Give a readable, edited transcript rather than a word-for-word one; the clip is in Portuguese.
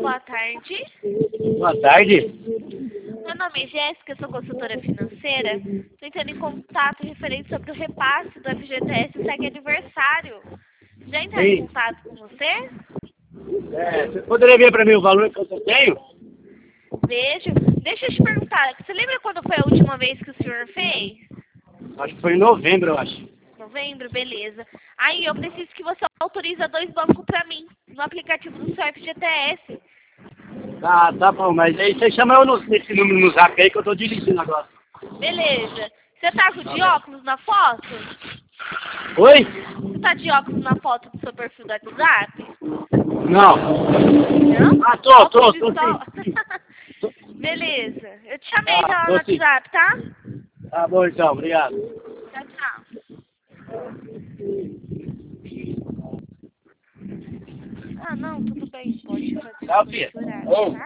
boa tarde. Boa tarde. Meu nome é Jéssica, sou consultora financeira. Estou entrando em contato referente sobre o repasse do FGTS segue aniversário. Já entraram em contato com você? Você poderia ver para mim o valor que eu tenho? Vejo. Deixa eu te perguntar, você lembra quando foi a última vez que o senhor fez? Acho que foi em novembro, eu acho. Novembro, beleza. Aí eu preciso que você autoriza 2 bancos para mim, no aplicativo do seu FGTS. Tá bom, mas aí você chama eu nesse número no zap aí que eu tô dirigindo agora. Beleza. Você tá de óculos na foto? Oi? Você tá de óculos na foto do seu perfil do WhatsApp? Não. Não? Ah, tô Óculos de sol. sim. Beleza. Eu te chamei já lá Tô no sim. WhatsApp, tá? Tá bom então, obrigado. Tchau, tchau. Ah, não, tudo bem. Pode fazer Tchau, por filha. esse horário, Ô. tá?